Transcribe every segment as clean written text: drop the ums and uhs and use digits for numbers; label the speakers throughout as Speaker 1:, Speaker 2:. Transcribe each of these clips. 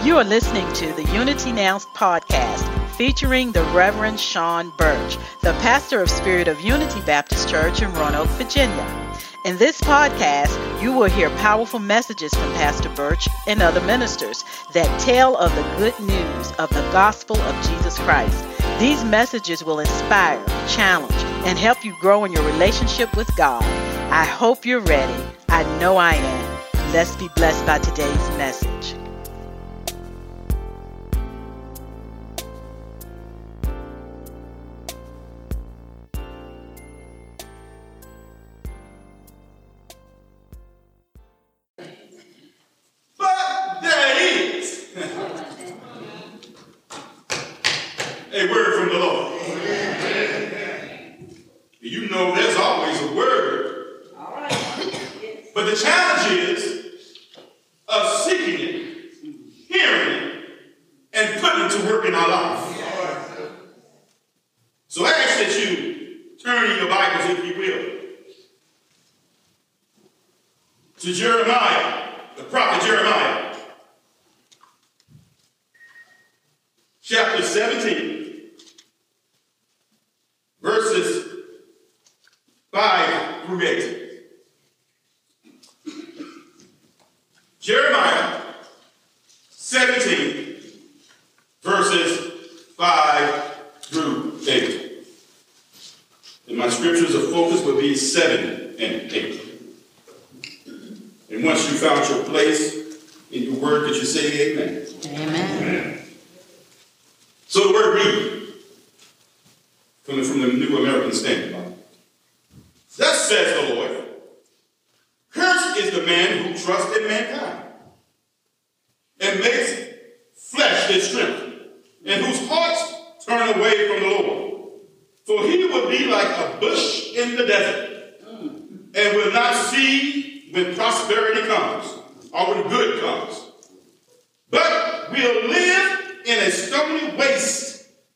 Speaker 1: You are listening to the Unity Now podcast featuring the Reverend Sean Birch, the pastor of Spirit of Unity Baptist Church in Roanoke, Virginia. In this podcast, you will hear powerful messages from Pastor Birch and other ministers that tell of the good news of the gospel of Jesus Christ. These messages will inspire, challenge, and help you grow in your relationship with God. I hope you're ready. I know I am. Let's be blessed by today's message.
Speaker 2: A word from the Lord. You know there's always a word. But the challenge is of seeking it, hearing it, and putting it to work in our life. So I ask that you turn in your Bibles, if you will, to Jeremiah, the prophet Jeremiah, chapter 17. Verses 5 through 8. Jeremiah 17, verses 5 through 8. And my scriptures of focus will be 7 and 8. And once you found your place in your word, could you say amen?
Speaker 1: Amen.
Speaker 2: So the word read. Coming from the New American Standard Bible. Thus says the Lord, cursed is the man who trusts in mankind and makes flesh his strength, and whose hearts turn away from the Lord. For he will be like a bush in the desert and will not see when prosperity comes or when good comes, but will live in a stony waste,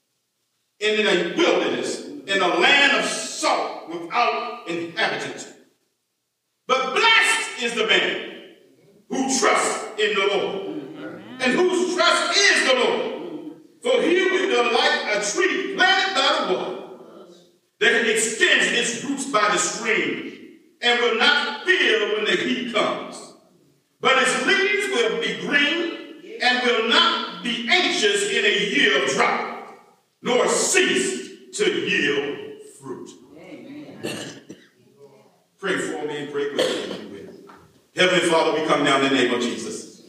Speaker 2: in a wilderness, in a land of salt without inhabitants. But blessed is the man who trusts in the Lord, and whose trust is the Lord. For he will be like a tree planted by the water, that extends its roots by the stream, and will not fear when the heat comes. But its leaves will be green, and will not be anxious in a year of drought, nor cease to yield fruit. Amen. Pray for me and pray with me, if you will. Heavenly Father, we come now in the name of Jesus.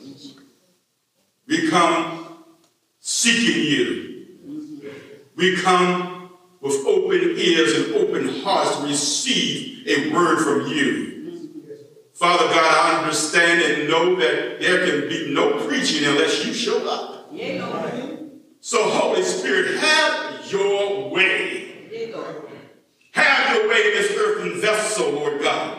Speaker 2: We come seeking you. We come with open ears and open hearts to receive a word from you. Father God, I understand and know that there can be no preaching unless you show up. Yeah. So, Holy Spirit, have your way. Have your way in this earthen vessel, Lord God.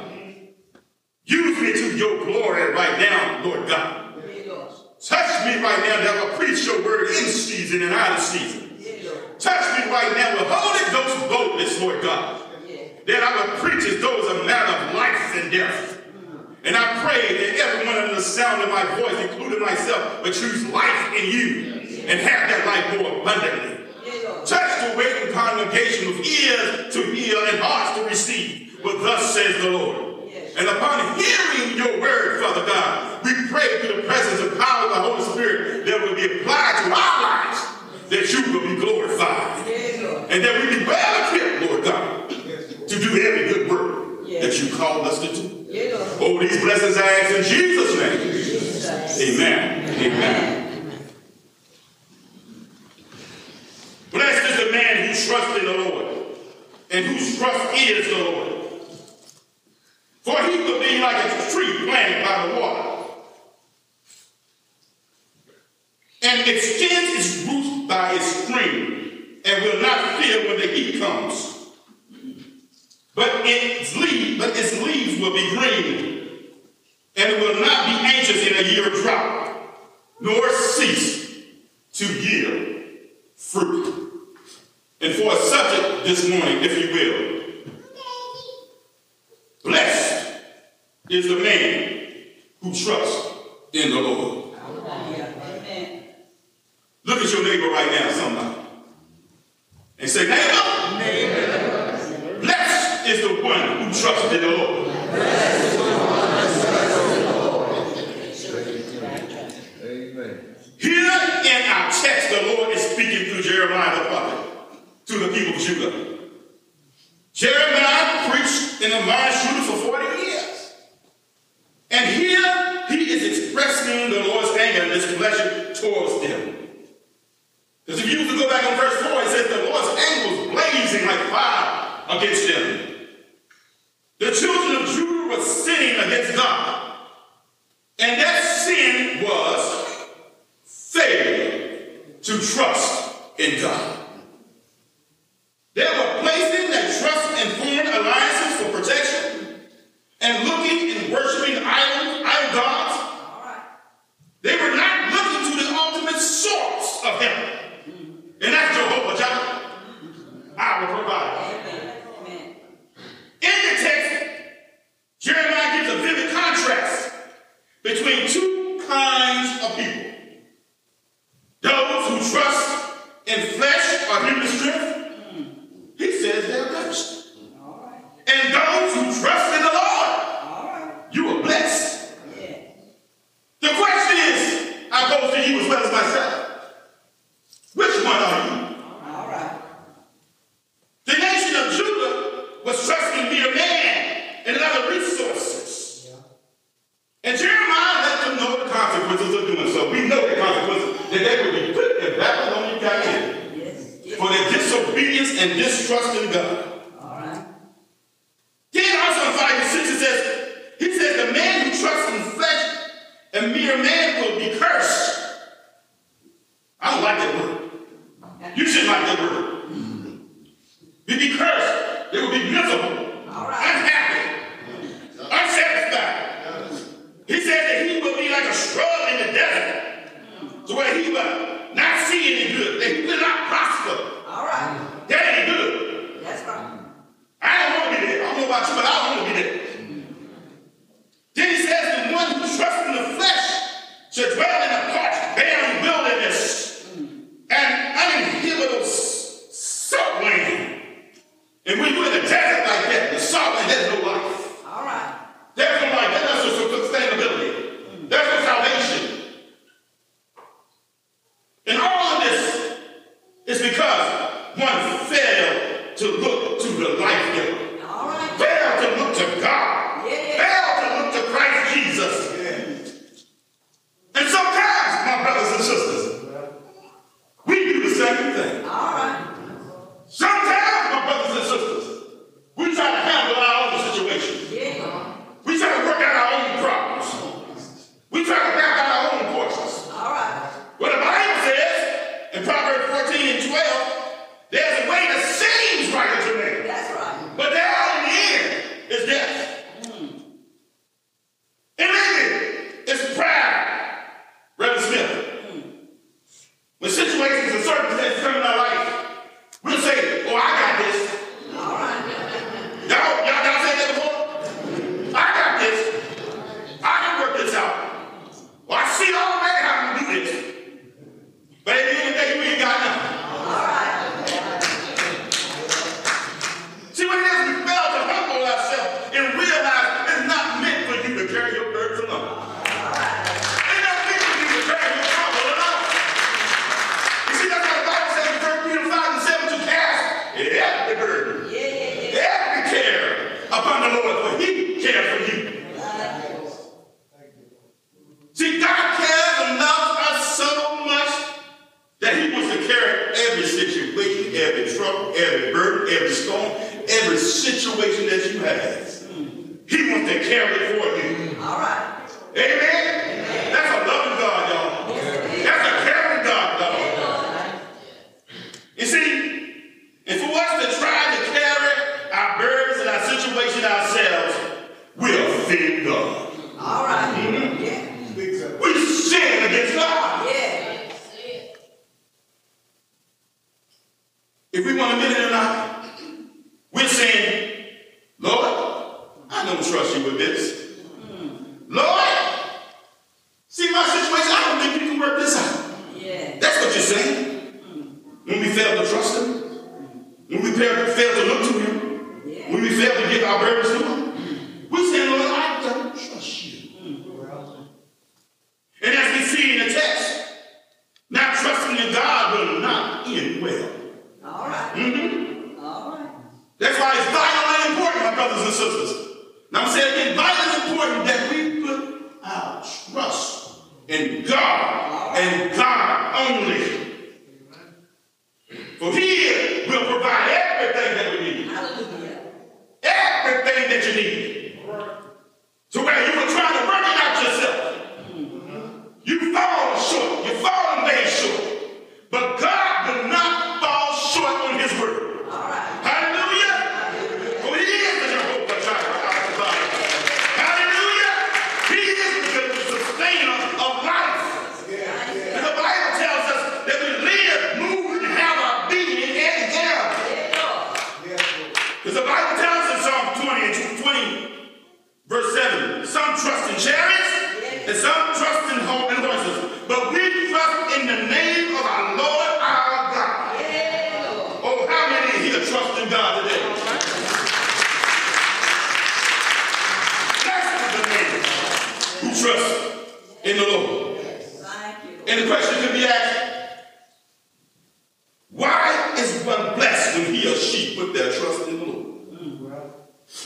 Speaker 2: Use me to your glory right now, Lord God. Touch me right now that I will preach your word in season and out of season. Touch me right now with Holy Ghost boldness, Lord God. That I will preach as though it's a matter of life and death. And I pray that everyone under the sound of my voice, including myself, will choose life in you. And have that life more abundantly. Touch the waiting congregation with ears to hear and hearts to receive what thus says the Lord. And upon hearing your word, Father God, we pray through the presence and power of the Holy Spirit that will be applied to our lives, that you will be glorified. And that we be well equipped, Lord God, to do every good work that you called us to do. Oh, these blessings I ask in Jesus' name. Amen. Amen. Blessed is the man who trusts in the Lord, and whose trust is the Lord. For he will be like a tree planted by the water, and extends its roots by a stream, and will not fear when the heat comes. But its leaves will be green, and it will not be anxious in a year of drought, nor cease to yield fruit. And for a subject this morning, if you will, blessed is the man who trusts in the Lord. Amen. And say, neighbor, blessed is the one who trusts in the Lord. Amen. Here in our text, the Lord is speaking through Jeremiah the prophet to the people of Judah. Jeremiah preached in the land of Judah for 40 years. And here he is expressing the Lord's anger and displeasure towards them. Because if you go back on verse 4, it says the Lord's anger was blazing like fire against them. The children of Judah were sinning against God. And that sin was failure to trust in God. They were placing their trust in foreign alliances for protection and looking and worshiping idol gods. They were not looking to the ultimate source of heaven. And that's Jehovah Jireh, our provider. In the text, Jeremiah gives a vivid contrast between two kinds of people. Those who trust in flesh or human strength, he says they're blessed. And those who trust in the Lord, you are blessed. The question is, I pose to you as well as myself, which one are you? The nation of Judah was trusting mere man and other resources. And Jeremiah let them know the consequences of doing so. We know the consequences, that they would be put in Babylonian captivity for their disobedience and distrust in God. Then also in 5 and 6 he says, the man who trusts in flesh and mere man will be cursed. I don't like that word. You shouldn't like that word. You'll be cursed. They will be miserable, unhappy, unsatisfied. He said that he will be like a shrub in the desert, to where he will not see any good, that he will not prosper. That ain't good. That's right. I don't want to be there. I don't know about you, but I don't want to be there. Then he says, the one who trusts in the flesh should dwell in a parched, barren wilderness and uninhabitable salt land. And when you're in a desert like that, the salt land, there's no life. There's no life. There's no sustainability. There's no salvation. And all of this is because one failed to look to the life giver. Failed to look to God. Failed to look to Christ Jesus. And sometimes, my brothers and sisters, we do the same thing. Sometimes, my brothers and sisters, we try to handle our own situation. We try to work out our own problems. We try to back out our own portions. What the Bible says in Proverbs 14 and 12, there's a way that seems right unto man. That's right. But there in the end is death. And maybe it's pride, Reverend Smith. When situations and circumstances come in our life, we'll say, oh, I got this. Y'all said that before? I got this. I can work this out. Well, I see already how to do this. But at the end of the day, you ain't got nothing. See what it is? We fail to humble ourselves and realize it's not meant for you to carry your burdens alone. It's not meant for you to carry your trouble alone. You see, that's what the Bible says in 1 Peter 5 and 7 to cast every burden, every care upon the Lord, for he cares for you. See, God cares enough us so much that he wants to carry every situation, every trouble, every burden, every storm, every situation that you have. He wants to carry it for you. Amen? That's a loving God, y'all. That's a caring God, y'all. You see, and for us to try to carry our burdens and our situation ourselves, we offend God. We sin against God. If we want to admit it or not, we're saying, Lord, I don't trust you with this. Lord, see my situation, I don't think you can work this out. That's what you're saying. When we fail to trust him.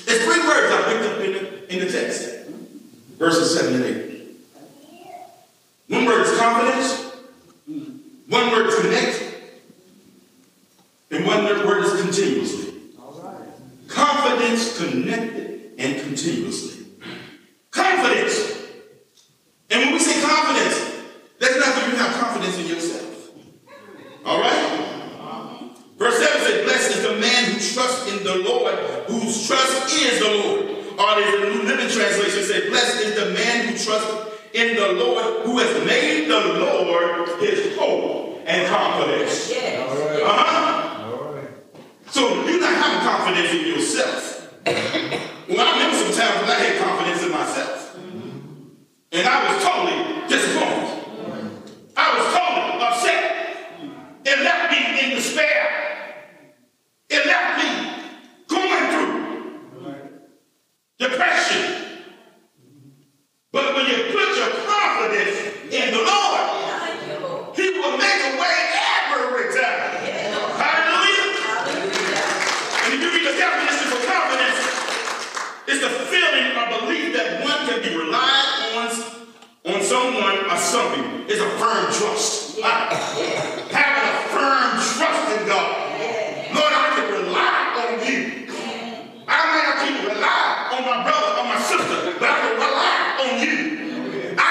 Speaker 2: There's 3 words I picked up in the text. Verses 7 and 8. One word is confidence. One word is connect. And one word is continuously. Confidence, connected, and continuously. Confidence. And when we say confidence, that's not that you have confidence in yourself. All right? Verse 7 says, blessed is the man who trusts in the Lord, whose trust is the Lord. Or the New Living Translation says, blessed is the man who trusts in the Lord, who has made the Lord his hope and confidence.
Speaker 3: Yes.
Speaker 2: All right. So you're not having confidence in yourself. Well, I remember some times when I had confidence in myself. And I was totally disappointed. I was totally upset. It left me in despair. It left me going through depression. But when you put your confidence in the Lord, He will make a way every time. Hallelujah. And if you read the definition for confidence, it's the feeling or belief that one can be relied on someone or something. It's a firm trust. Having a firm trust in God. Lord, I can rely on you. I might not can rely on my brother or my sister, but I can rely on you. I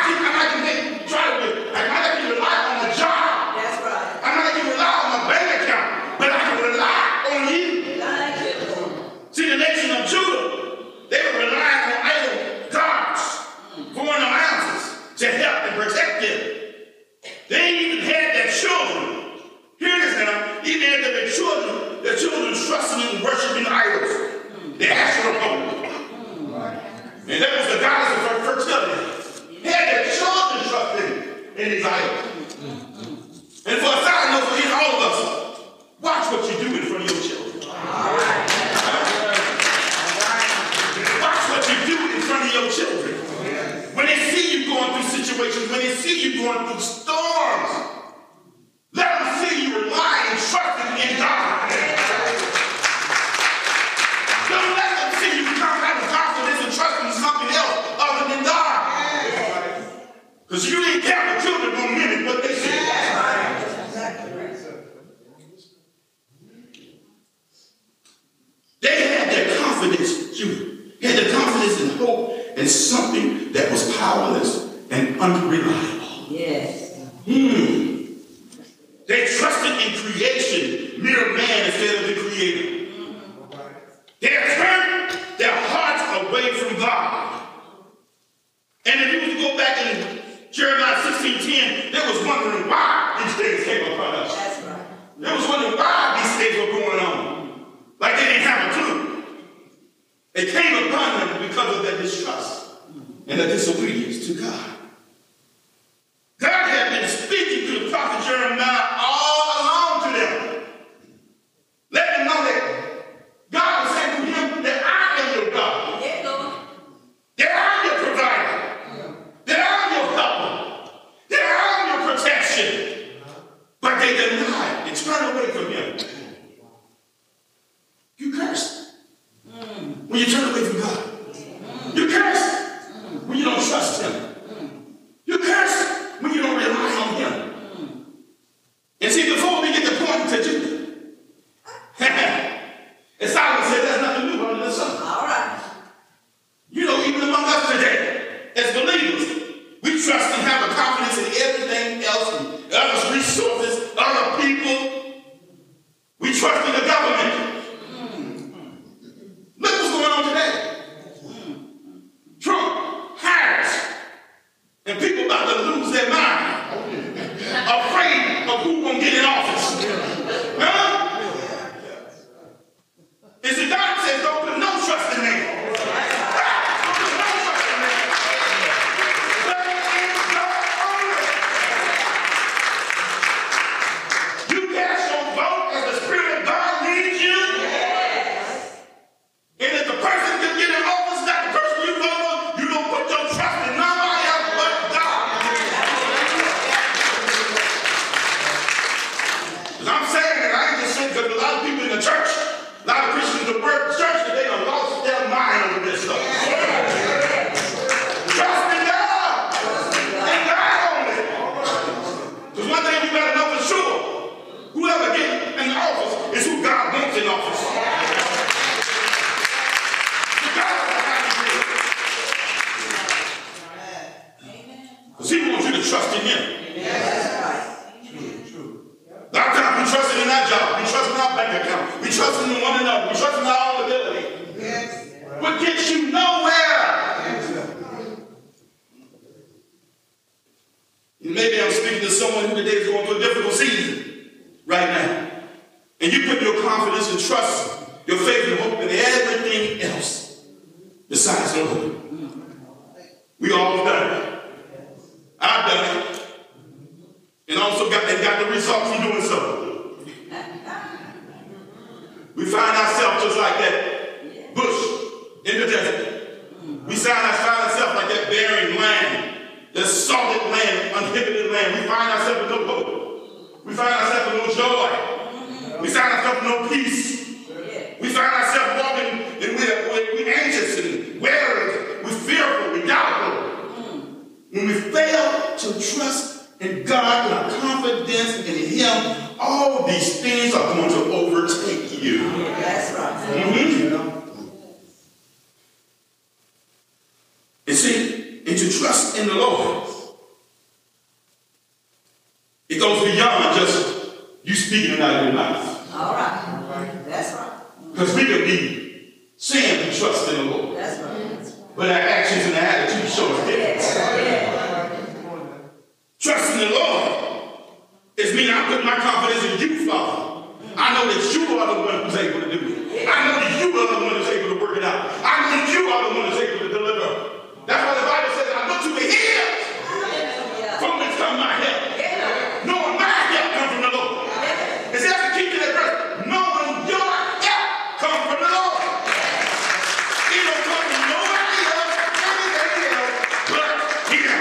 Speaker 2: might not can rely on the job.
Speaker 3: That's right.
Speaker 2: I might not can rely on my bank account, but I can rely on you. See, the nation of Judah, they were relying on idol gods going in the mountains to help and protect them. They even had their children. Hear this now. Even had their children trusting and worshiping idols. The Asherah. And that was the goddess of her fertility. They had their children trusting in these idols. And for a side note, for all of us, watch what you do in front of your children. Watch what you do in front of your children. When they see you going through situations, when they see you going through storms, let them see you relying and trusting in God. Don't let them see you come out of confidence and trusting in something else other than God. Because you ain't care the children will mimic what they see. They had their confidence, you had their confidence and hope in something that was powerless and unreliable.
Speaker 3: Yes.
Speaker 2: They trusted in creation, mere man instead of the creator. They had turned their hearts away from God. And if you were to go back in Jeremiah 16:10, they was wondering why these things came upon us.
Speaker 3: That's right.
Speaker 2: They was wondering why these things were going on. Like they didn't have a clue. It came upon them because of their distrust and their disobedience to God. God had been speaking to the prophet Jeremiah all along to them. Let them know that God was saying to him that I am your God.
Speaker 3: Yeah, Lord.
Speaker 2: That I'm your provider. That I'm your helper. That I'm your protection. But they denied and turned away from him. You cursed when you turn away from God. You cursed when you don't trust him. You cursed when you don't rely on him. And see, before we get to point to Judah, as Solomon said, there's nothing new under the sun.
Speaker 3: All right.
Speaker 2: You know, even among us today, as believers, we trust and have a confidence in everything else, and other resources, other people. our bank account. We trust in one another. We trust in our own ability. Yes. But gets you nowhere. Maybe I'm speaking to someone who today is going through a difficult season right now. And you put your confidence and trust, your faith and hope in everything else besides the Lord. We all done it. I've done it. And also got the results from doing so. We find ourselves just like that bush in the desert. We find ourselves like that barren land. The salted land, uninhibited land. We find ourselves with no hope. We find ourselves with no joy. We find ourselves with no peace. We find ourselves walking and we're anxious and worried. We're fearful. We're doubtful. When we fail to trust in God and our confidence in Him, all these things are going to overtake you. That's right. And see, and to trust in the Lord, it goes beyond just you speaking out of your mouth. All right. That's right. Because we can be saying we trust in the Lord. That's right. But our actions and our attitude show us different. Trust in the Lord is meaning I put my confidence in you, Father. I know that you are the one who's able to do it. I know that you are the one who's able to work it out. I know that you are the one who's able to deliver. That's why the Bible says, I look to the hills. From whence come my help. Knowing my help comes from the Lord. It's just to keep to that verse. Knowing your help comes from the Lord. It don't come from nobody else, anything else, but Him.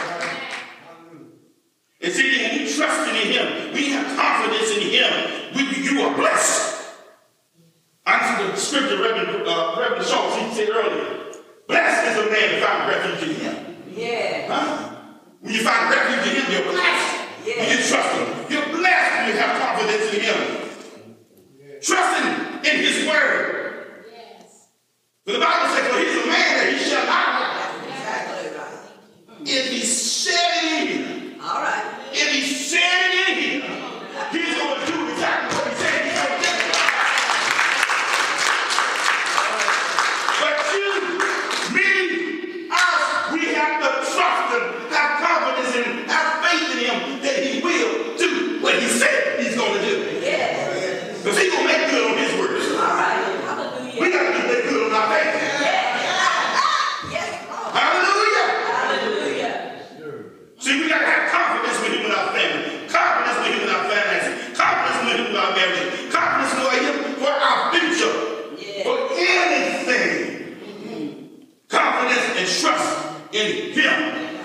Speaker 2: And see, when we trust in Him, we have confidence in Him, you are blessed. I see the scripture Reverend Schultz, he said earlier. Blessed is the man that find refuge in Him. Yeah. Huh? When you find refuge in Him, you're blessed. Yeah. When you trust Him, you're blessed when you have confidence in Him. Yeah. Trusting in His word. Yes. But the Bible says, well, He's a man that He shall not lie. Exactly right. If He said it in Him, all right. If He said it in Him, He's going to do exactly what He said He's going to do. We have to trust Him, have confidence in Him, have faith in Him that He will do what He said He's going to do. Yes. Because He's going to make good on His word. All right. Hallelujah. We got to make good on our faith. Yes. Hallelujah. Hallelujah. See, we got to have confidence with Him in our family, confidence with Him in our finances, confidence with Him in our marriage, confidence with Him for our future, for anything. Confidence and trust in Him.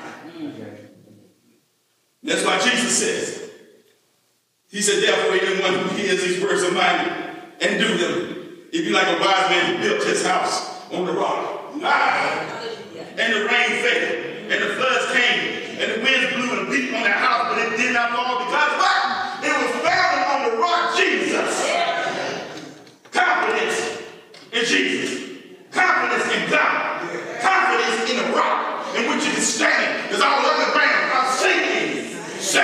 Speaker 2: That's why Jesus says, He said, therefore, anyone who hears these words of mine and do them, if you like a wise man who built his house on the rock. And the rain fell, and the floods came, and the winds blew and beat on the house, but it did not fall because what? It was founded on the rock, Jesus. Confidence in Jesus. Confidence in God. Confidence in the rock in which you can stand. Because all on the ground are sinking.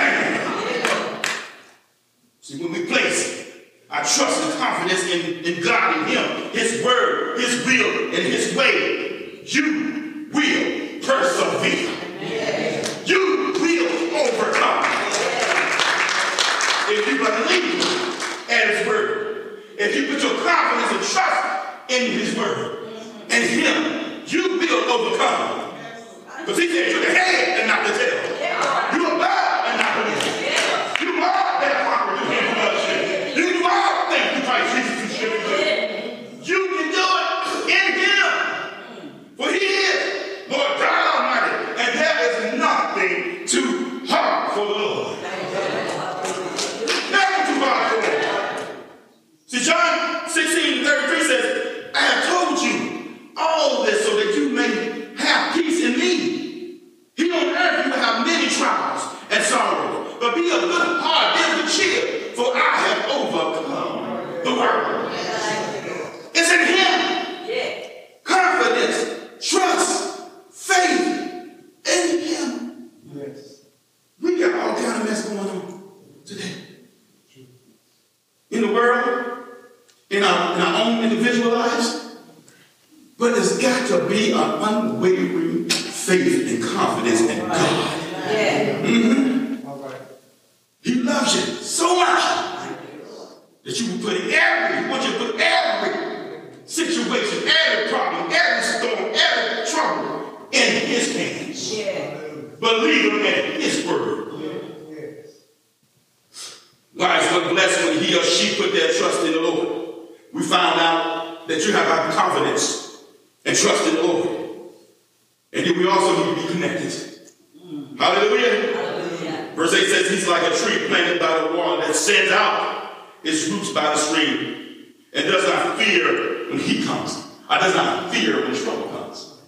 Speaker 2: See, when we place our trust and confidence in God and Him, His word, His will, and His way, you will persevere. You will overcome. If you believe in His word, if you put your confidence and trust in His word and Him, you will overcome. Because He said you're the head and not the tail. You're above and not beneath. You are that conqueror through Him who loves you. You do all things through Christ Jesus who strengthens you. You can do it in Him. For He is Lord God Almighty. And there is nothing too hard for the Lord. Nothing too hard for Him. See, John 16:33 says, I have told you all this so that you may have peace in me. Here on earth you will have many trials and sorrows, but be of good heart, be of cheer, for I have overcome the world. It's in Him. Confidence, trust, faith in Him. Yes. We got all kind of mess going on today. In the world, in our own individual lives, but there's got to be an unwavering faith and confidence in God.
Speaker 3: Yeah.
Speaker 2: Mm-hmm. He loves you so much that you will put he wants you to put every situation, every problem, every storm, every trouble in his hands.
Speaker 3: Yeah.
Speaker 2: Believe him in his word. Why is one blessed when he or she put their trust in the Lord? We found out that you have confidence and trust in the Lord. And then we also need to be connected. Hallelujah.
Speaker 3: Hallelujah.
Speaker 2: Verse 8 says he's like a tree planted by the water that sends out its roots by the stream and does not fear when heat comes. Or does not fear when trouble comes.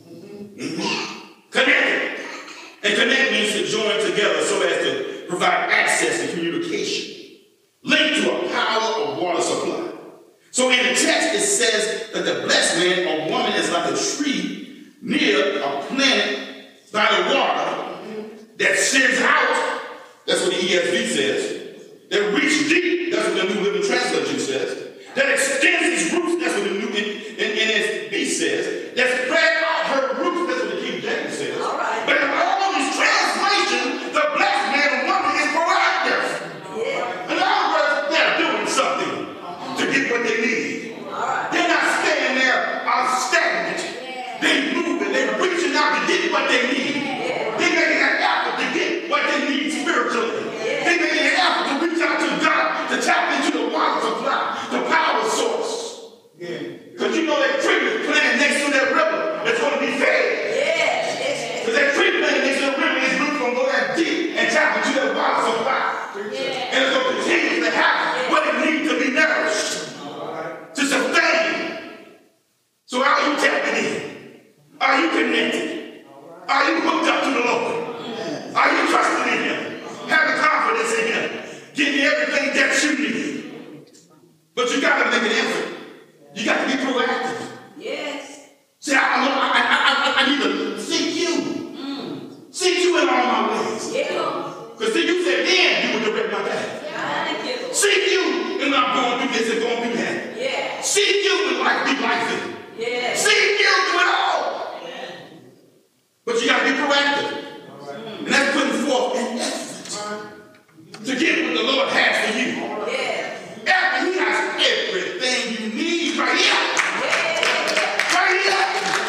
Speaker 2: Connected. And connect means to join together so as to provide access and communication. Linked to a power of water supply. So in the text it says that the blessed man or woman is like a tree near a planet by the water that sends out, that's what the ESV says, that reach deep, that's what the New Living Translation says, that extends its roots, that's what the New NSB says, that spread out her roots, that's what the King James says.
Speaker 3: All right.
Speaker 2: But in all these translations, the blessed man or woman is proactive.
Speaker 3: Yeah.
Speaker 2: In other words, they're doing something to get what they need.
Speaker 3: All right.
Speaker 2: They're not standing there stagnant. They're moving. They're reaching out to get what they need. They're making an effort to get what they need spiritually. They're making an effort to reach out to God, to tap into the water supply, the power source. Because you know that tree is planted next to that river that's going to be fed. Because that tree planted next to the river, its roots going to go that deep and tap into that water supply. And it's going to continue to have what it needs to be nourished, to sustain. So are you tapping in? Are you connected? Are you hooked up to the Lord? Are you trusting in him? Having confidence in him? Getting everything that you need. But you got to make an effort. You got to be proactive.
Speaker 3: Yes.
Speaker 2: Say, I need to seek you. Seek you in all my ways.
Speaker 3: Yeah.
Speaker 2: Because see, you said then you would direct my path.
Speaker 3: Thank you.
Speaker 2: Seek you and I'm going through this and going through that.
Speaker 3: Yeah.
Speaker 2: Seek you and life be life.
Speaker 3: Yeah.
Speaker 2: Seek you through it all. But you got to be proactive. And that's putting forth an effort to get what the Lord has for you.
Speaker 3: Yeah.
Speaker 2: After he has everything you need right here. Right here.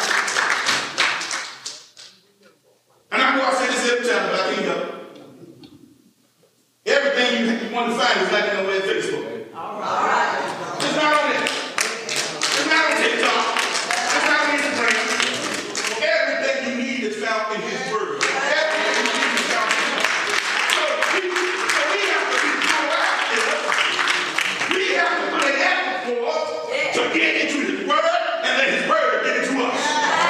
Speaker 2: And I know I say this every time, but I can't help it. Everything you want to find is like on Facebook.
Speaker 3: All right.
Speaker 2: It's not on it. It's not on TikTok. It's not on Instagram. Everything you need is found in his word. Everything you need is found in him. So we have to be proactive. We have to put an effort forth to get into his word and let his word get into us.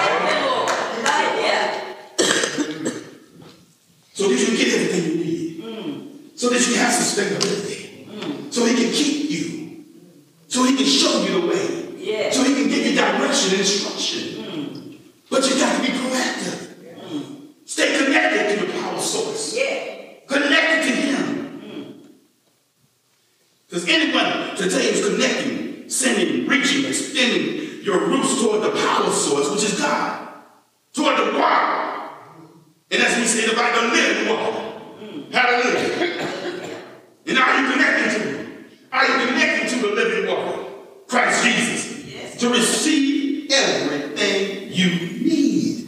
Speaker 2: So that you can get everything you need. So that you have sustainability. So he can keep you. So he can show you the way.
Speaker 3: Yeah.
Speaker 2: So he can give you direction and instruction. But you got to be proactive. Stay connected to the power source.
Speaker 3: Yeah.
Speaker 2: Connected to him. Because anyone today is connecting, sending, reaching, extending your roots toward the power source, which is God. Toward the water. And as we say about the living water. Hallelujah. And are you connecting to him? Are you connecting to the living water? Christ Jesus.
Speaker 3: Yes.
Speaker 2: To receive everything you need.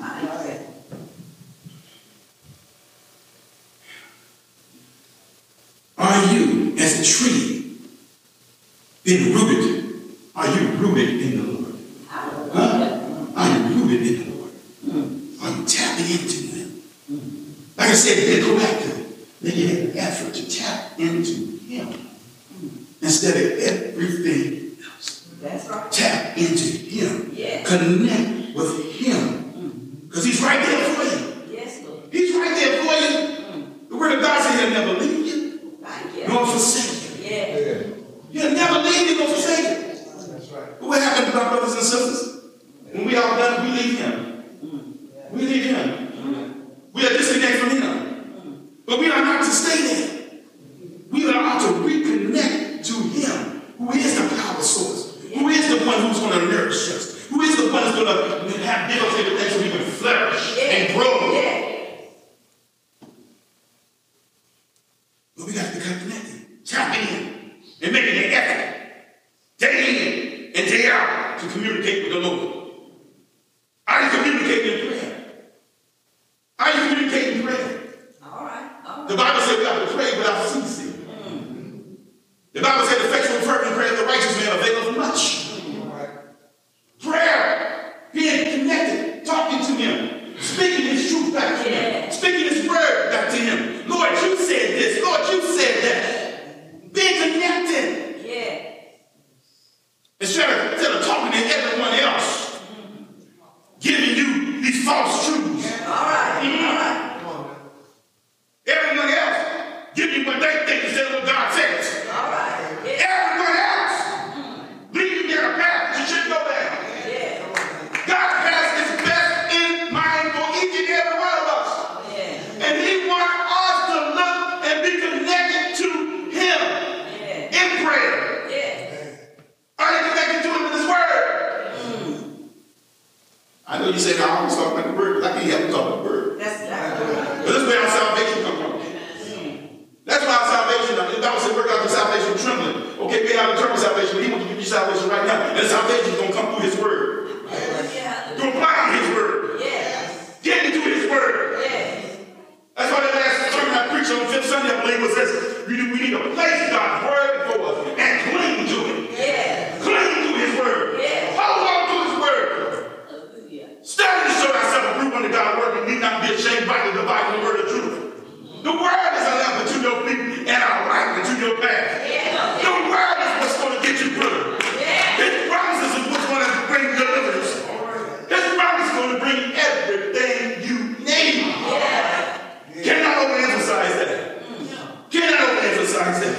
Speaker 2: Are you, as a tree, being rooted? Are you rooted in the Lord? Huh? Are you rooted in the Lord? Are you tapping into him? Like I said, be proactive. Then you have an effort to tap into him instead of everything else.
Speaker 3: That's right.
Speaker 2: Tap into him.
Speaker 3: Yeah.
Speaker 2: Connect with him. Because he's right there for you.
Speaker 3: Yes, Lord.
Speaker 2: He's right there for you. The word of God says he'll never leave you,
Speaker 3: Thank you.
Speaker 2: nor forsake you.
Speaker 3: Yeah.
Speaker 2: He'll never leave you nor forsake you.
Speaker 4: That's right.
Speaker 2: But what happens to our brothers and sisters? When we all done, we leave him. We leave him. We are disconnected from him. But we are not to stay there. We are to reconnect to him, who is the power source, and making an effort, day in and day out, to communicate with the Lord? Are you communicating in prayer? Are you communicating in prayer?
Speaker 3: All right.
Speaker 2: The Bible says we have to pray without ceasing. The Bible says the effectual and fervent prayer of the righteous man availeth much. Prayer, being connected, talking to him, speaking his truth back to him, speaking his word back to him. Lord, you said this. Lord, you said that. Being connected.
Speaker 3: Yeah.
Speaker 2: Instead of talking to everyone else, giving you these false truths.
Speaker 3: All right.
Speaker 2: Everyone else giving you what they think instead of what God says.
Speaker 3: All right. Yeah.
Speaker 2: Everyone else leading you down a path you shouldn't go down.
Speaker 3: Yeah.
Speaker 2: God has his best in mind for each and every one of us.
Speaker 3: Yeah.
Speaker 2: And he wants us to look and be connected to him in prayer.
Speaker 3: Yeah.
Speaker 2: Are you connected to him in his word? I know you say, I always talk about the word, but I can't help but talk about the word.
Speaker 3: That's exactly right.
Speaker 2: But this is where our salvation comes from. That's why our salvation, the Bible says, work out your salvation with trembling. Okay, we have eternal salvation, but he wants to give you salvation right now. And salvation is going to come through his word.
Speaker 3: Yeah.
Speaker 2: To apply his word.
Speaker 3: Yes.
Speaker 2: Get into his word.
Speaker 3: Yes.
Speaker 2: That's why the last sermon I preached on the 5th Sunday, I believe, was this. We need to place God's word before us and cling to it.
Speaker 3: Yes.
Speaker 2: Cling to his word.
Speaker 3: Yes.
Speaker 2: Hold on to his word.
Speaker 3: Hallelujah.
Speaker 2: Study to show thyself approved unto God's word, and need not be ashamed, rightly dividing the word of truth. The word is a lamp unto your feet and a light unto your path.
Speaker 3: Yeah.
Speaker 2: The word is what's going to get you through.
Speaker 3: Yeah.
Speaker 2: His promises is what's going to bring deliverance. His promise is going to bring everything you need.
Speaker 3: Yeah.
Speaker 2: Cannot overemphasize that. Cannot overemphasize that.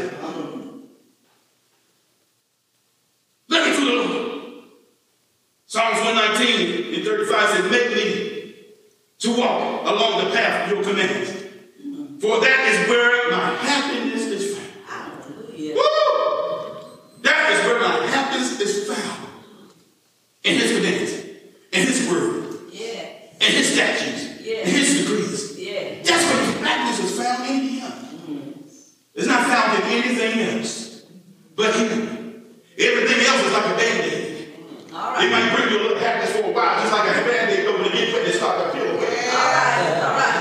Speaker 2: Looking to the Lord. Psalms 119 and 35 says, make me to walk along the path of your commands. For that is where my happiness is found.
Speaker 3: Hallelujah.
Speaker 2: Woo! That is where my happiness is found. In his commands, in his word,
Speaker 3: Yeah.
Speaker 2: in his statutes,
Speaker 3: Yeah.
Speaker 2: in his decrees.
Speaker 3: Yeah.
Speaker 2: That's where his happiness is found in him. It's not found in anything else but him. Everything else is like a band-aid.
Speaker 3: All
Speaker 2: It
Speaker 3: right.
Speaker 2: might bring you a little happiness for a while, just like a band-aid over the get put and start to peel away.
Speaker 3: All right. All right.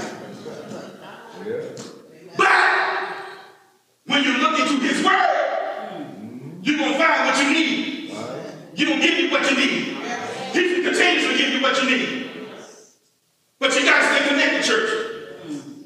Speaker 2: But when you look into his word, you're going to find what you need. He's going to give you what you need. He continues to give you what you need. But you got to stay connected, church.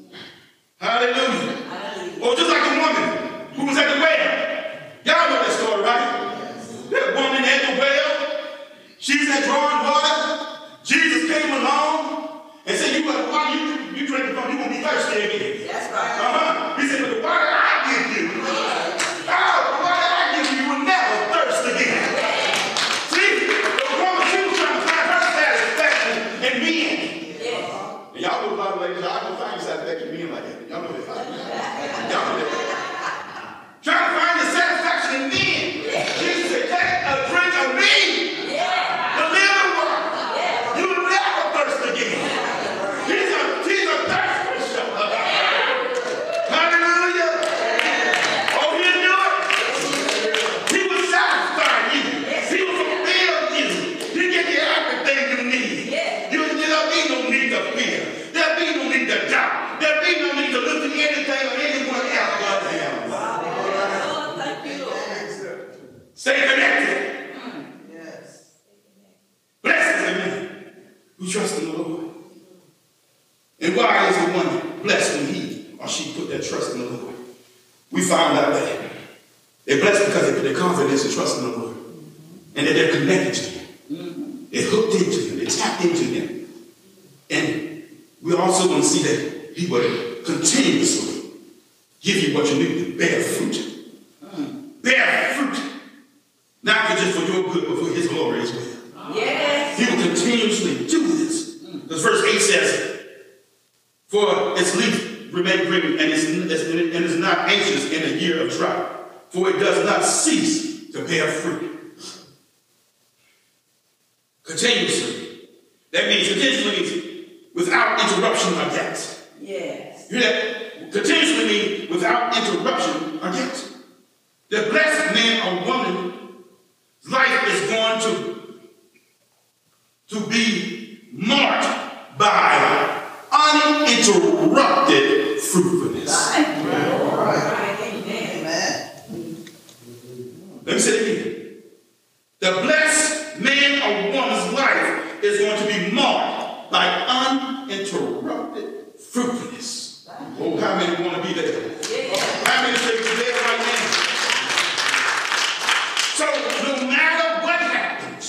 Speaker 2: Hallelujah. Or just like the woman who was at the well. Y'all know that story, right? That woman at the well, she's at drawing water. Jesus came along and said, why you drinking from? You won't be thirsty again.
Speaker 3: That's right.
Speaker 2: He said, but the water I give you, the water I give you will never thirst again. See, the woman, she was trying to find her satisfaction in men.
Speaker 3: Yeah.
Speaker 2: And y'all know a lot of ladies, y'all can find satisfaction in men like that. Y'all know that. Y'all know that. Trying to find the satisfaction in men. Jesus said, take a drink of me, the living water. You will never thirst again. He's a thirst quencher. Hallelujah. Oh, he'll do it. He will satisfy you. He will fulfill you. He'll give you everything you need. There'll be no need to fear. There'll be no need to doubt. There'll be no need to look to anything or anyone else but him.
Speaker 3: Oh, thank you, Lord.
Speaker 2: Stay connected.
Speaker 3: Yes.
Speaker 2: Blessed is the man who trusts in the Lord. And why is the one blessed when he or she put their trust in the Lord? We found out that they're blessed because they put their confidence and trust in the Lord. And that they're connected to him. They're hooked into him. They're tapped into him. And we also want to see that he will continuously give you what you need to bear fruit. Bear fruit. Not just for your good, but for his glory as well.
Speaker 3: Yes.
Speaker 2: He will continuously do this. Because verse 8 says, for its leaf remain green and is not anxious in a year of drought, for it does not cease to bear fruit. Continuously. That means continuously without interruption or gap.
Speaker 3: Yes.
Speaker 2: You hear that? Continuously means without interruption or gap. The blessed man or woman's life is going to be marked by uninterrupted fruitfulness. Let me say it again. The blessed man or woman's life is going to be marked by uninterrupted fruitfulness. Oh, how many want to be there? How many say you're there right now? So no matter what happens,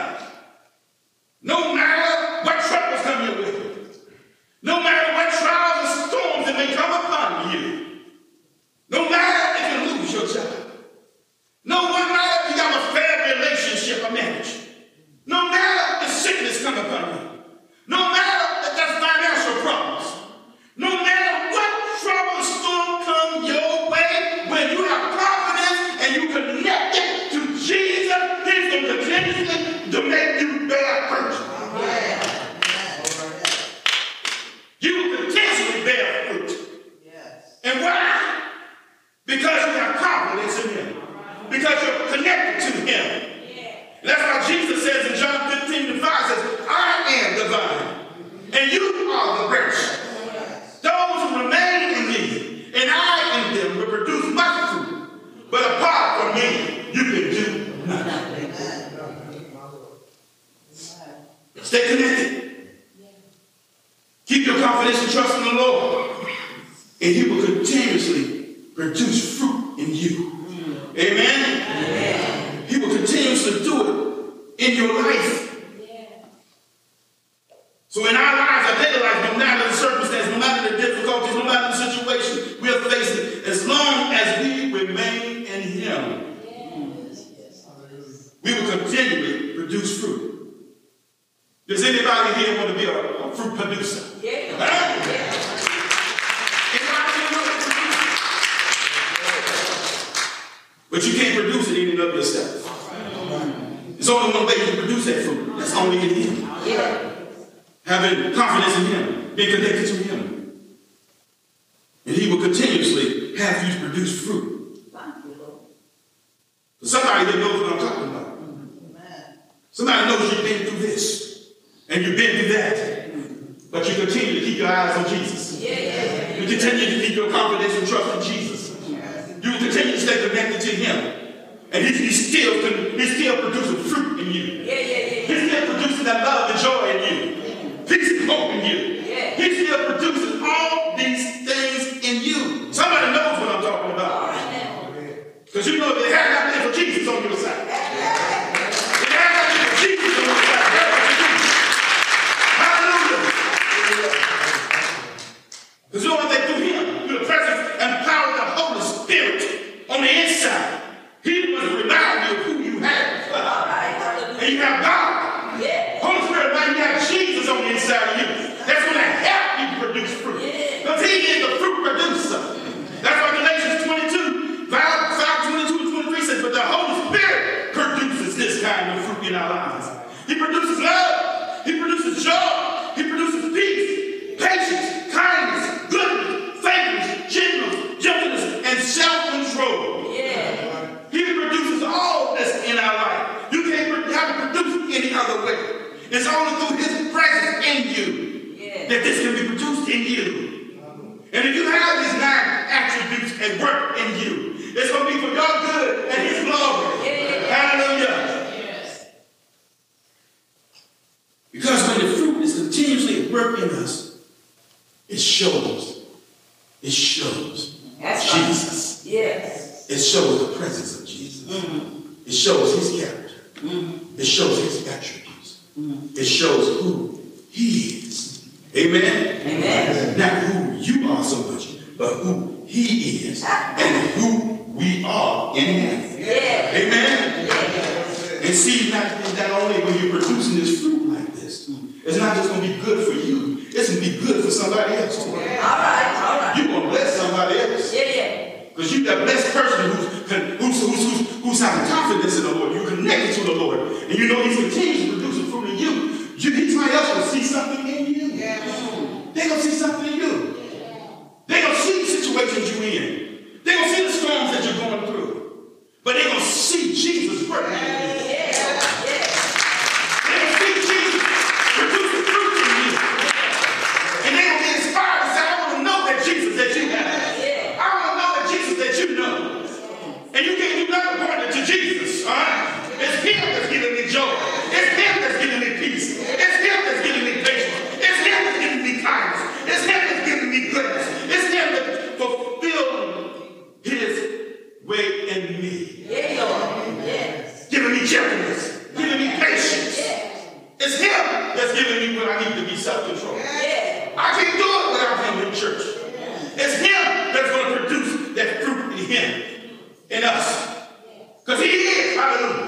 Speaker 2: no matter what troubles come your way, no matter what trials and storms that may come upon you, no matter if you lose your job, no matter if you have a fair relationship or marriage, no matter if sickness come upon you, no matter if there's financial problems, no matter what trouble or storm come your way, when you have confidence and you connect it to Jesus, he's going to continuously to make you bear fruit. You will continuously bear fruit. And why? Because you have confidence in him. Because you're connected to him. That's why Jesus says in John 15:5 says, I am the vine, and you are the branch. Those who remain in me, and I in them, will produce much fruit. But apart from me, you can do nothing. Stay connected. Keep your confidence and trust in the Lord, and he will continuously produce fruit in you. Amen? He will continuously do it in your life. So in our lives, our daily life, no matter the circumstance, no matter the difficulties, no matter the situation we are facing, as long as we remain in him, we will continually produce fruit. Does anybody here want to be a fruit producer? But you can't produce it in and of yourself. There's only one way you can produce that fruit. That's only in him. Having confidence in him, being connected to him. And he will continuously have you produce fruit. Somebody that knows what I'm talking about. Somebody knows you've been through this. And you've been through that. But you continue to keep your eyes on Jesus. You continue to keep your confidence and trust in Jesus. You will continue to stay connected to him. And he's still producing fruit in you. He's still producing that love and joy in you. Peace and hope in you. He's still producing all these things in you. Somebody knows what I'm talking about. Because you know if it had not been for Jesus on your side. If it had not been for Jesus on your side. Hallelujah. Because you know what they do him? Through the presence and power of the Holy Spirit on the inside. He was remind you of who you have. And you have God. Holy Spirit remind you have Jesus on the inside of you. That's going to help you produce fruit. Because he is the fruit producer. That's why Galatians 22, 5:22-23 says, but the Holy Spirit produces this kind of fruit in our lives. He produces love. He produces joy. He produces peace, patience, kindness, goodness, faithfulness, gentleness, and self-control. He produces all this in our life. You can't have it produced any other way. It's only through his presence in you that this can be produced in you. And if you have these 9 attributes at work in you, it's going to be for your good and his glory. Hallelujah. Because when the fruit is continuously at work in us, it shows. It shows Jesus. It shows the presence of Jesus. It shows his character. It shows his attributes. It shows who he is. Amen? Not who you are so much, but who he is and who we are in him. Amen? And see, not only when you're producing this fruit like this, it's not just going to be good for you. It's going to be good for somebody else. All right. You're going to bless somebody else. Because you're that blessed person who's having confidence in the Lord. You're connected to the Lord. And you know he's continuing to produce fruit in you. Somebody else will see something in you. They're going to see something in you. They're going to see the situations you're in. They're going to see the storms that you're going through. but they're going to see Jesus working. They're going to see Jesus producing fruit in you. And they're going to be inspired to say, I want to know that Jesus that you have. I want to know that Jesus that you know. And you can't do nothing pointing to Jesus. All right? It's him that's giving me joy. It's him that's giving me peace. It's him that's giving me patience. It's him that's giving me kindness. It's him that's giving me goodness. It's him that's fulfilling his way in me. Giving me gentleness. Giving me patience. It's him that's giving me what I need to be self-control. I can't do it without him in church. It's him that's going to produce that fruit in him, in us. Because he is, hallelujah.